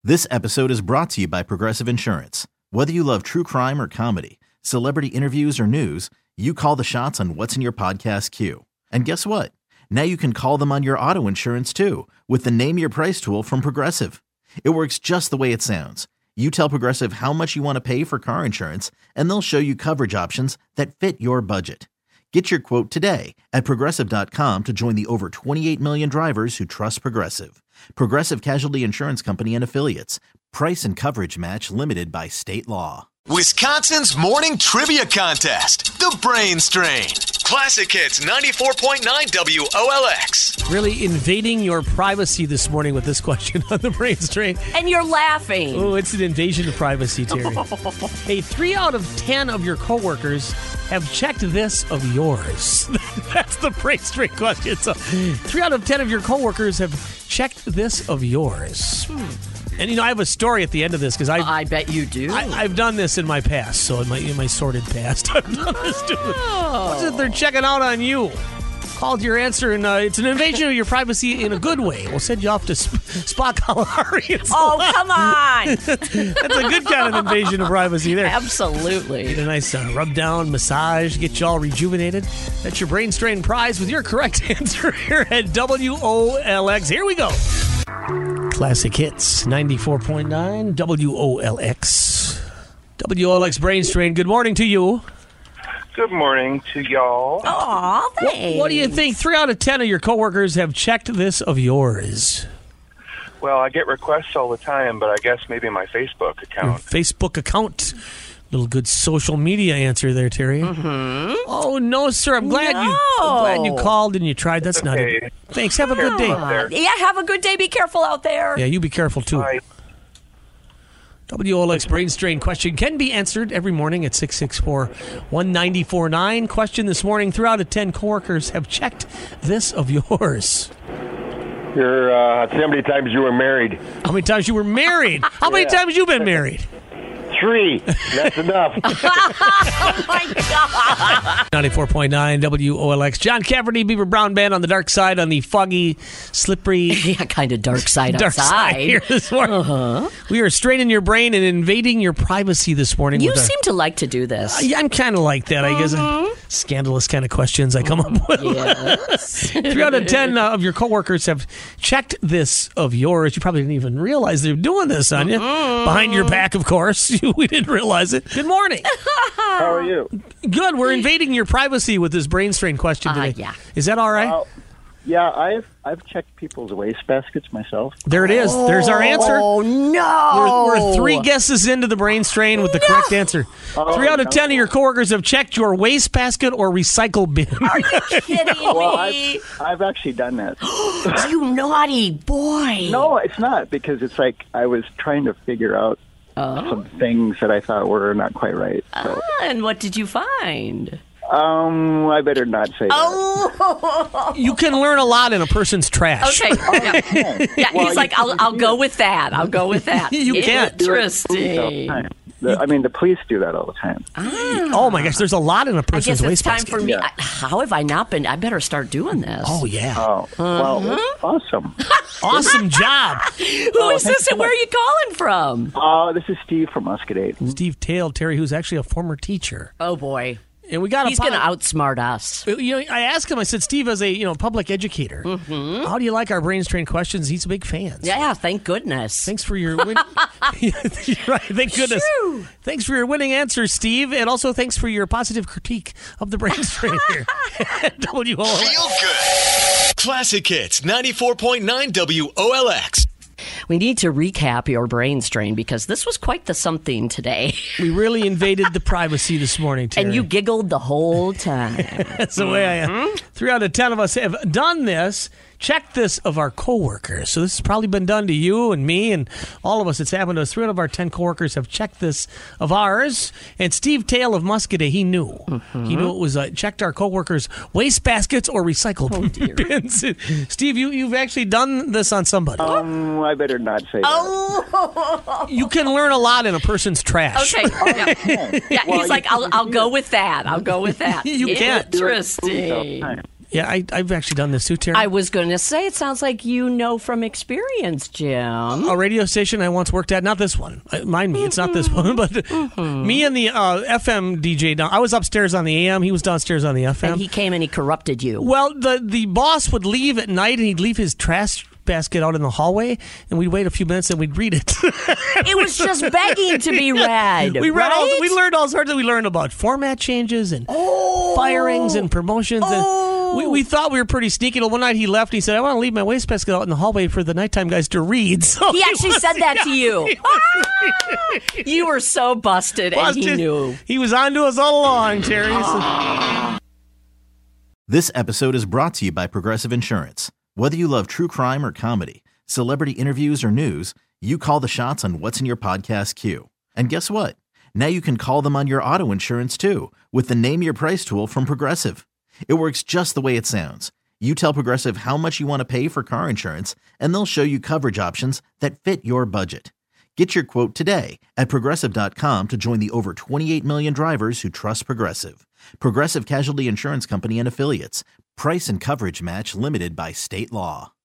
This episode is brought to you by Progressive Insurance. Whether you love true crime or comedy, celebrity interviews or news, you call the shots on what's in your podcast queue. And guess what? Now you can call them on your auto insurance too with the Name Your Price tool from Progressive. It works just the way it sounds. You tell Progressive how much you want to pay for car insurance, and they'll show you coverage options that fit your budget. Get your quote today at Progressive.com to join the over 28 million drivers who trust Progressive. Progressive Casualty Insurance Company and Affiliates. Price and coverage match limited by state law. Wisconsin's morning trivia contest, The Brain Strain. Classic Hits 94.9 WOLX. Really invading your privacy this morning with this question on The Brain Strain. And you're laughing. Oh, it's an invasion of privacy, Terry. Hey, 3 out of 10 of your coworkers have checked this of yours. That's the Brain Strain question. So, 3 out of 10 of your coworkers have checked this of yours. And, I have a story at the end of this because I bet you do. I've done this in my past, so in my sordid past, I've done this too. What's it they're checking out on you? Called your answer, and it's an invasion of your privacy in a good way. We'll send you off to Spa Kalahari. Oh, come on. That's a good kind of invasion of privacy there. Absolutely. Get a nice rub down, massage, get you all rejuvenated. That's your Brain Strain prize with your correct answer here at WOLX. Here we go. Classic Hits, 94.9 WOLX. WOLX Brain Strain, good morning to you. Good morning to y'all. Aw, thanks. What do you think? 3 out of 10 of your coworkers have checked this of yours. Well, I get requests all the time, but I guess maybe my Facebook account. Your Facebook account. Little good social media answer there, Terry. Mm-hmm. Oh, no, sir. I'm glad you called and you tried. That's not it. Thanks. Have a good day. Yeah, have a good day. Be careful out there. Yeah, you be careful, too. Bye. WOLX Brain Strain question can be answered every morning at 664-1949. Question this morning, 3 out of 10 coworkers have checked this of yours. How many times you were married? How many times you were married? How many times you been married? 3. That's enough. Oh, my God. 94.9 WOLX. John Cafferty, Beaver Brown Band on the dark side, on the foggy, slippery... Yeah, kind of dark side outside. Here this morning. We are straining your brain and invading your privacy this morning. You seem to like to do this. Yeah, I'm kind of like that, I guess. Scandalous kind of questions I come up with. Yes. 3 out of 10 of your coworkers have checked this of yours. You probably didn't even realize they were doing this on you. Behind your back, of course. We didn't realize it. Good morning. How are you? Good. We're invading your privacy with this Brain Strain question today. Yeah. Is that all right? Yeah, I've checked people's wastebaskets myself. There it is. There's our answer. Oh, no. We're 3 guesses into the Brain Strain with the correct answer. 3 out of 10 of your coworkers have checked your wastebasket or recycle bin. Are you kidding me? I've actually done that. You naughty boy. No, it's not, because it's like I was trying to figure out some things that I thought were not quite right. So. And what did you find? I better not say that. Oh. You can learn a lot in a person's trash. Okay. Yeah, Well, he's like, I'll go with that. I'll go with that. You can't. Interesting. The police do that all the time. Oh, my gosh. There's a lot in a I person's guess it's time wastebasket. for me. Yeah. How have I not been? I better start doing this. Oh, yeah. Oh, well, awesome. Awesome job. Who is this and where are you calling from? This is Steve from Muscadine. Steve Tail, Terry, who's actually a former teacher. Oh, boy. And we got He's going to outsmart us. I asked him, I said, Steve, as a public educator, how do you like our Brain Strain questions? He's a big fan. Yeah, thank goodness. Thanks for your right, thank goodness. Shoo. Thanks for your winning answer, Steve, and also thanks for your positive critique of the Brain Strain here at WOLX. Feel good. Classic Hits 94.9 WOLX. We need to recap your Brain Strain because this was quite the something today. We really invaded the privacy this morning, Terry. And you giggled the whole time. That's the way I am. 3 out of 10 of us have done this. Check this of our coworkers. So this has probably been done to you and me and all of us. It's happened to us. 3 out of our 10 coworkers have checked this of ours. And Steve Tail of Muscadine, he knew. He knew it was checked our coworkers' waste baskets or recycle bins. Steve, you've actually done this on somebody. I better not say that. You can learn a lot in a person's trash. Okay. Yeah, he's like, I'll go with that. I'll go with that. You can't. Interesting. Yeah, I've actually done this too, Terry. I was going to say, it sounds like you know from experience, Jim. A radio station I once worked at, not this one. Mind me, it's not this one, but me and the FM DJ down. I was upstairs on the AM. He was downstairs on the FM. And he came and he corrupted you. Well, the boss would leave at night, and he'd leave his trash basket out in the hallway, and we'd wait a few minutes and we'd read it. It was just begging to be read. We read right? we learned all sorts of. We learned about format changes and firings and promotions. And we thought we were pretty sneaky. One night he left. He said, "I want to leave my wastebasket out in the hallway for the nighttime guys to read." So he actually said that to you. You were so busted, and he knew. He was on to us all along, Terry. This episode is brought to you by Progressive Insurance. Whether you love true crime or comedy, celebrity interviews or news, you call the shots on what's in your podcast queue. And guess what? Now you can call them on your auto insurance too with the Name Your Price tool from Progressive. It works just the way it sounds. You tell Progressive how much you want to pay for car insurance, and they'll show you coverage options that fit your budget. Get your quote today at Progressive.com to join the over 28 million drivers who trust Progressive. Progressive Casualty Insurance Company and Affiliates. Price and coverage match limited by state law.